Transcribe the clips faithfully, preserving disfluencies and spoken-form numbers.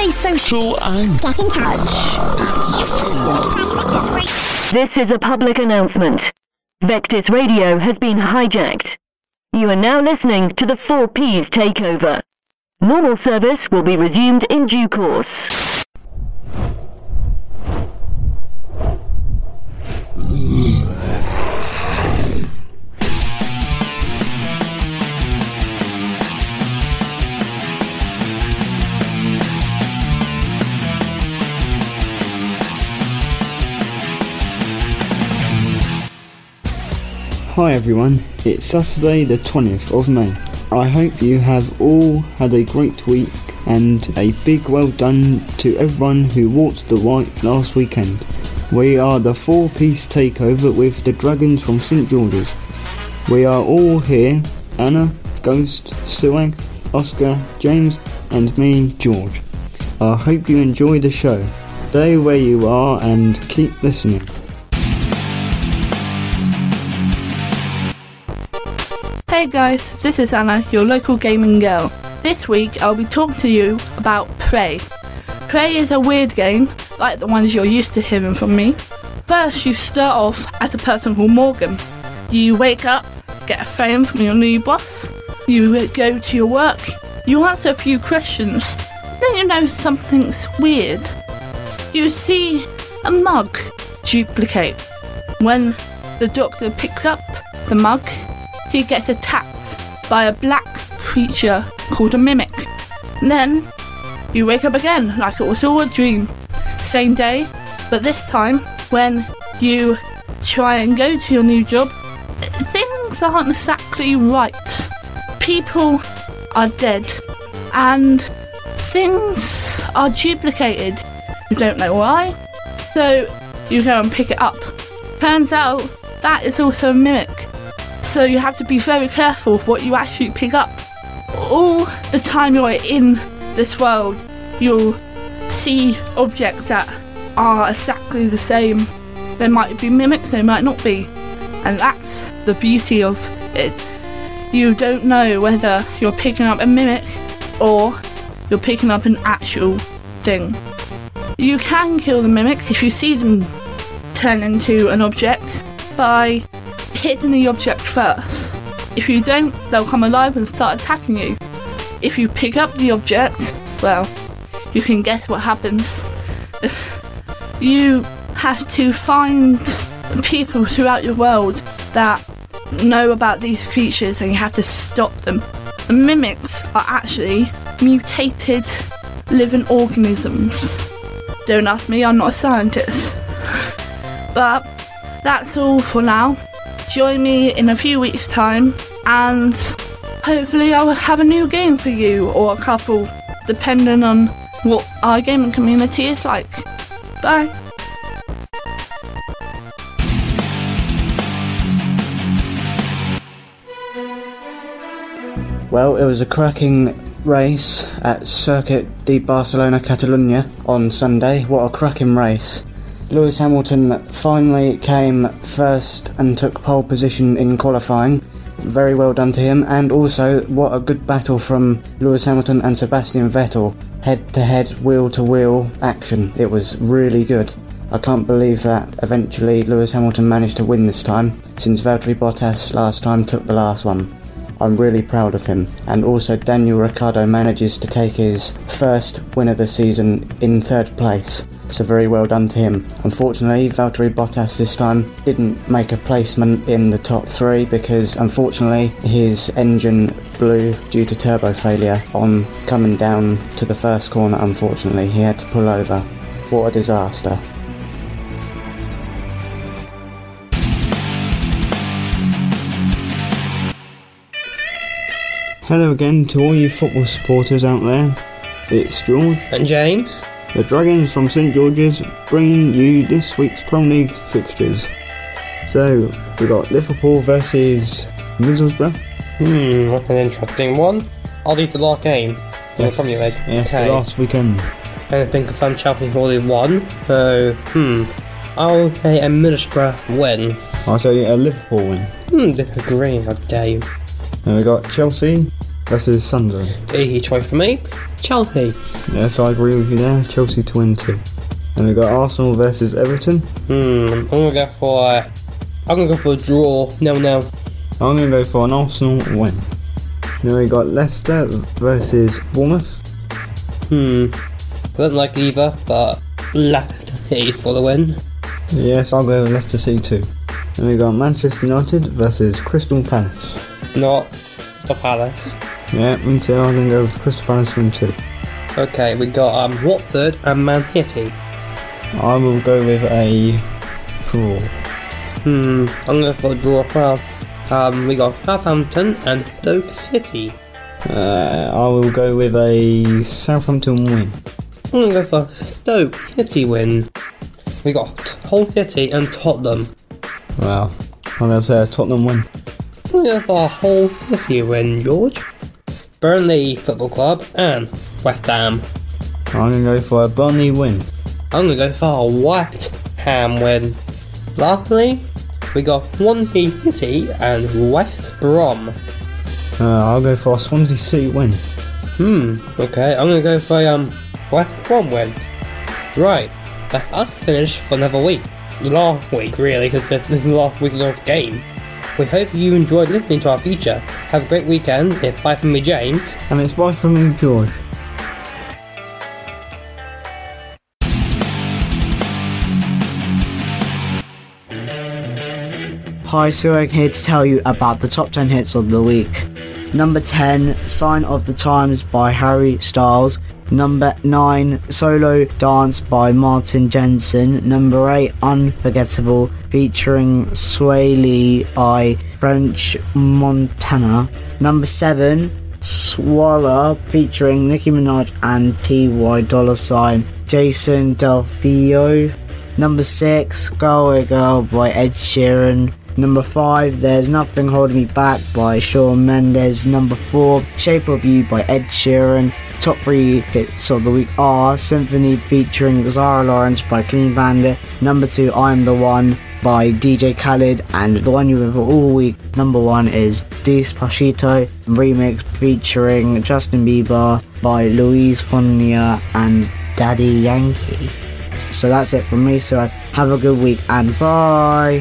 Stay social and get in touch. This is a public announcement. Vectis Radio has been hijacked. You are now listening to the four P's Takeover. Normal service will be resumed in due course. Hi everyone, it's Saturday the twentieth of May. I hope you have all had a great week and a big well done to everyone who walked the white last weekend. We are the four Piece Takeover with the Dragons from St George's. We are all here, Anna, Ghost, Suag, Oscar, James and me, George. I hope you enjoy the show. Stay where you are and keep listening. Hey guys, this is Anna, your local gaming girl. This week I'll be talking to you about Prey. Prey is a weird game, like the ones you're used to hearing from me. First you start off as a person called Morgan. You wake up, get a phone from your new boss, you go to your work, you answer a few questions, then you know something's weird. You see a mug duplicate. When the doctor picks up the mug, he gets attacked by a black creature called a mimic. Then you wake up again like it was all a dream. Same day, but this time when you try and go to your new job, things aren't exactly right. People are dead and things are duplicated. You don't know why, so you go and pick it up. Turns out that is also a mimic. So you have to be very careful of what you actually pick up. All the time you're in this world, you'll see objects that are exactly the same. They might be mimics, they might not be. And that's the beauty of it. You don't know whether you're picking up a mimic or you're picking up an actual thing. You can kill the mimics if you see them turn into an object by hitting the object first. If you don't, they'll come alive and start attacking you. If you pick up the object, well, you can guess what happens. You have to find people throughout your world that know about these creatures and you have to stop them. The mimics are actually mutated living organisms. Don't ask me, I'm not a scientist. But that's all for now. Join me in a few weeks' time and hopefully I'll have a new game for you, or a couple, depending on what our gaming community is like. Bye. Well, it was a cracking race at Circuit de Barcelona Catalunya on Sunday. What a cracking race. Lewis Hamilton finally came first and took pole position in qualifying. Very well done to him, and also what a good battle from Lewis Hamilton and Sebastian Vettel. Head to head, wheel to wheel action. It was really good. I can't believe that eventually Lewis Hamilton managed to win this time, since Valtteri Bottas last time took the last one. I'm really proud of him. And also Daniel Ricciardo manages to take his first win of the season in third place. So very well done to him. Unfortunately, Valtteri Bottas this time didn't make a placement in the top three because unfortunately his engine blew due to turbo failure on coming down to the first corner. Unfortunately, he had to pull over. What a disaster. Hello again to all you football supporters out there. It's George and James, the Dragons from St George's, bringing you this week's Premier League fixtures. So, we got Liverpool versus Middlesbrough. Hmm, what an interesting one. I'll leave the last game for Yes. the Premier League. Yes, Okay. the last weekend. I've been confirmed Chelsea already won, so, hmm, I'll say a Middlesbrough win. I'll say a Liverpool win. Hmm, disagree, how dare you. And we got Chelsea versus Sunderland. Easy choice for me. Chelsea. Yes, I agree with you there. Chelsea to win too. And we've got Arsenal versus Everton. Hmm, I'm gonna go for uh, I'm gonna go for a draw. No, no. I'm going to go for an Arsenal win. Then we got Leicester versus Bournemouth. Hmm, I don't like either, but Leicester City for the win. Yes, I'll go with Leicester City too. Then we got Manchester United versus Crystal Palace. Not the Palace. Yeah, me too. I'm going to go with Crystal Palace win too. Okay, we got um Watford and Man City. I will go with a draw. Hmm, I'm going to go for a draw as well. Um, we got Southampton and Stoke City. Uh, I will go with a Southampton win. I'm going to go for Stoke City win. We got Hull City and Tottenham. Well, I'm going to say a Tottenham win. I'm going to go for a Hull City win, George. Burnley Football Club and West Ham. I'm going to go for a Burnley win. I'm going to go for a West Ham win. Lastly, we got Swansea City and West Brom. Uh, I'll go for a Swansea City win. Hmm, okay, I'm going to go for um West Brom win. Right, that's us finished for another week. Last week, really, because this is the last week of the game. We hope you enjoyed listening to our feature. Have a great weekend. It's bye from me, James. And it's bye from me, George. Hi, Surak here to tell you about the top ten hits of the week. Number ten, Sign of the Times by Harry Styles. Number nine, Solo Dance by Martin Jensen. Number eight, Unforgettable featuring Sway Lee by French Montana. Number seven, Swallow featuring Nicki Minaj and T Y Dolla Sign, Jason Delfio. Number six, Go Away Girl by Ed Sheeran. Number five, There's Nothing Holding Me Back by Shawn Mendes. Number four, Shape of You by Ed Sheeran. Top three hits of the week are Symphony featuring Zara Lawrence by Clean Bandit. Number two, I'm the One by D J Khaled. And the one you have all week, number one, is Despacito remix featuring Justin Bieber by Luis Fonsi and Daddy Yankee. So that's it from me, so have a good week and bye.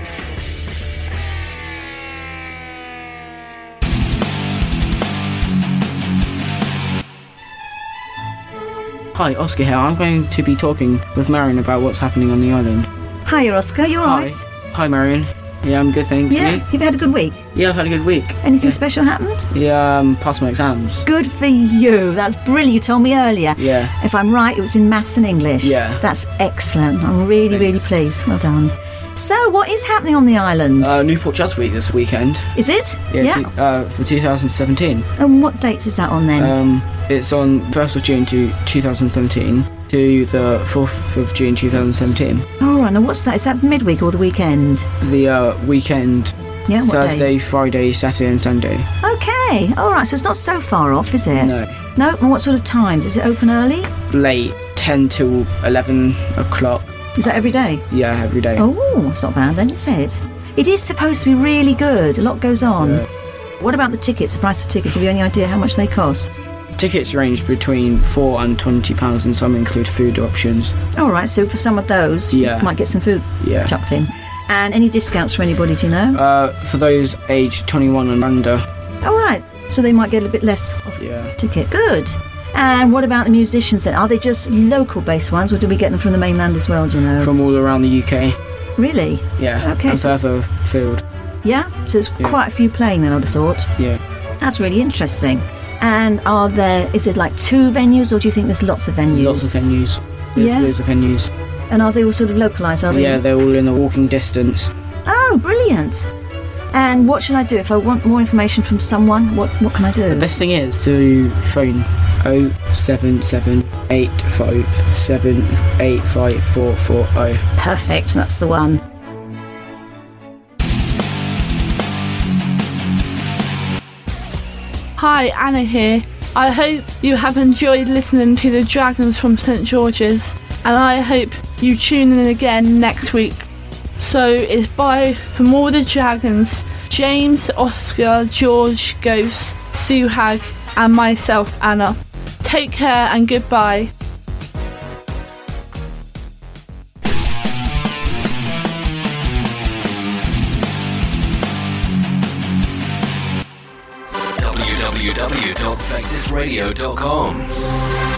Hi, Oscar here. I'm going to be talking with Marion about what's happening on the island. Hi, Oscar. You alright? Hi. Hi, Marion. Yeah, I'm good, thanks. Yeah, Me? you've had a good week? Yeah, I've had a good week. Anything yeah. special happened? Yeah, um, passed my exams. Good for you. That's brilliant. You told me earlier. Yeah. If I'm right, it was in maths and English. Yeah. That's excellent. I'm really, Thanks. really pleased. Well done. So, what is happening on the island? Uh, Newport Jazz Week this weekend. Is it? Yeah. yeah. T- uh, for two thousand seventeen. And what dates is that on then? Um, it's on first of June to two thousand seventeen to the fourth of June two thousand seventeen. All right. Now, what's that? Is that midweek or the weekend? The uh, weekend. Yeah. What Thursday, days? Friday, Saturday, and Sunday. Okay. All right. So it's not so far off, is it? No. No. And what sort of times? Is it open early? Late, ten till eleven o'clock. Is that every day? Yeah, every day. Oh, it's not bad then, is it? It is supposed to be really good. A lot goes on. Yeah. What about the tickets, the price of tickets? Have you any idea how much they cost? Tickets range between four and twenty pounds, and some include food options. All right, so for some of those, Yeah. you might get some food Yeah. chucked in. And any discounts for anybody, do you know? Uh, for those aged twenty-one and under. All right, so they might get a bit less off Yeah. the ticket. Good. And what about the musicians then? Are they just local-based ones, or do we get them from the mainland as well, do you know? From all around the U K. Really? Yeah. Okay, And so- further field. Yeah? So it's Yeah. quite a few playing then, I'd have thought. Yeah. That's really interesting. And are there, is it like two venues, or do you think there's lots of venues? Lots of venues. There's Yeah? loads of venues. And are they all sort of localised? Are they? Yeah, they're all in a walking distance. Oh, brilliant. And what should I do? If I want more information from someone, what, what can I do? The best thing is to phone oh seven seven eight five seven eight five four four oh. Perfect, that's the one. Hi, Anna here. I hope you have enjoyed listening to the Dragons from St George's, and I hope you tune in again next week. So it's bye from all the Dragons, James, Oscar, George, Ghost, Suhag, and myself, Anna. Take care and goodbye. w w w dot vectis radio dot com